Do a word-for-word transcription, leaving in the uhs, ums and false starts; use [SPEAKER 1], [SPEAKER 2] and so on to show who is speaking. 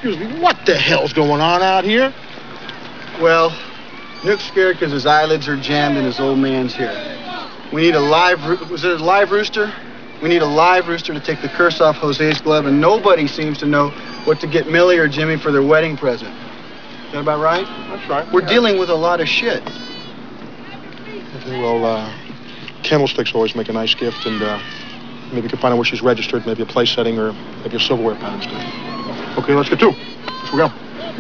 [SPEAKER 1] Excuse me, what the hell's going on out here?
[SPEAKER 2] Well, Nook's scared because his eyelids are jammed and his old man's here. We need a live, was it a live rooster? We need a live rooster to take the curse off Jose's glove, and nobody seems to know what to get Millie or Jimmy for their wedding present. Is that about right?
[SPEAKER 1] That's right.
[SPEAKER 2] We're
[SPEAKER 1] yeah.
[SPEAKER 2] dealing with a lot of shit.
[SPEAKER 1] Okay, well, uh, candlesticks always make a nice gift, and uh, maybe you can find out where she's registered, maybe a place setting or maybe a silverware pattern's good. Okay, let's get to it. Let's go.